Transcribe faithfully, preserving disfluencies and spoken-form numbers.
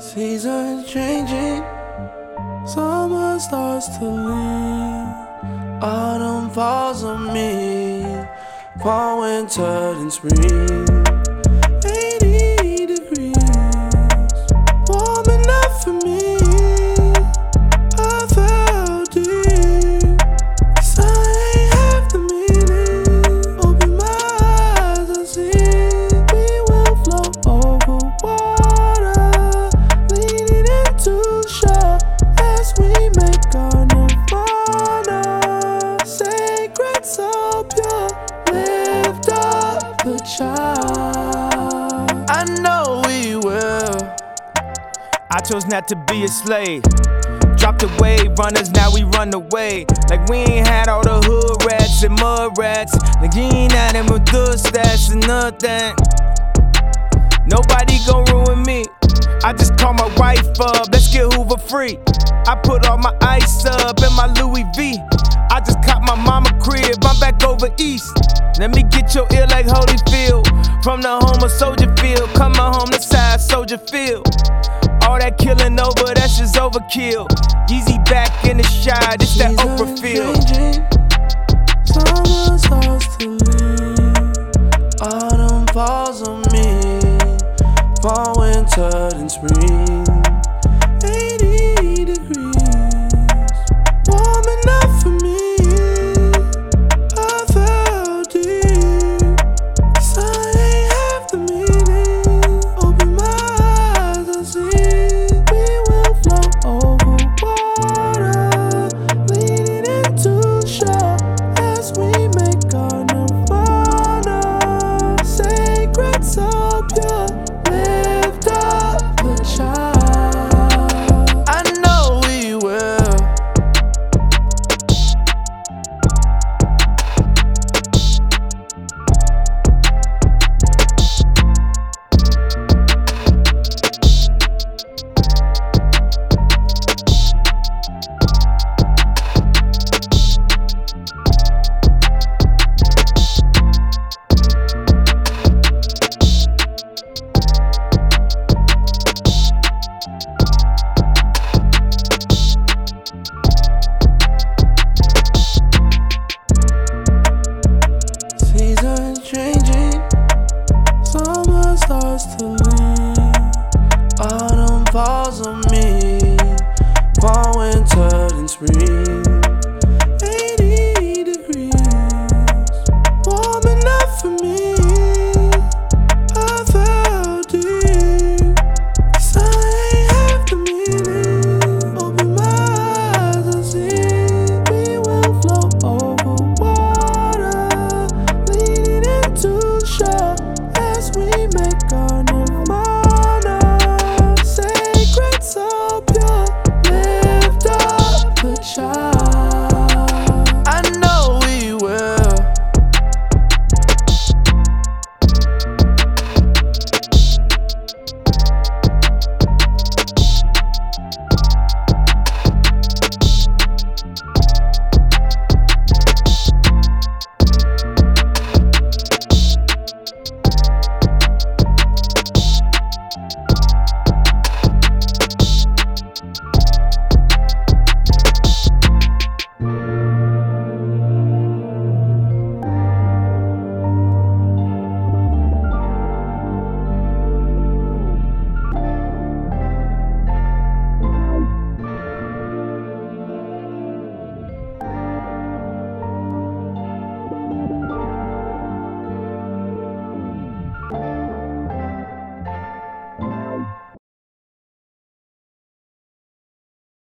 Seasons changing, summer starts to leave, autumn falls on me, fall, winter, and spring. eighty degrees, warm enough for me. I felt deep, sun ain't half the meaning. Open my eyes, I see we will float over water, leaning into shore as we make our nirvana. Sacred, so pure, lift up the child. I know we will. I chose not to be a slave. Dropped away, runners, now we run away. Like we ain't had all the hood rats and mud rats. Like you ain't had them with good stats and nothing. Nobody gon' ruin me. I just call my wife up, let's get Hoover free. I put all my ice up in my Louis V. I just caught my mama crib, I'm back over east. Let me get your ear like Holyfield. From the home of Soldier Field, coming home to side Soldier Field. All that killing over, that's just overkill. Yeezy back in the shot, it's that Oprah feel. Summer starts to leave, autumn falls on me, fall, winter, and spring. eighty degrees, warm enough for me. I felt deep, sun ain't half the meaning. Open my eyes, I see we will float over water, leaning into shore as we make our nirvana. Sacred, so pure, lift up the child. I know we will. Seasons changing, summer starts to leave, autumn falls on me, fall, winter, and spring. eighty degrees, warm enough for me. I felt deep, sun ain't half the meaning. Open my eyes, I see we will float over water, leaning into shore as we make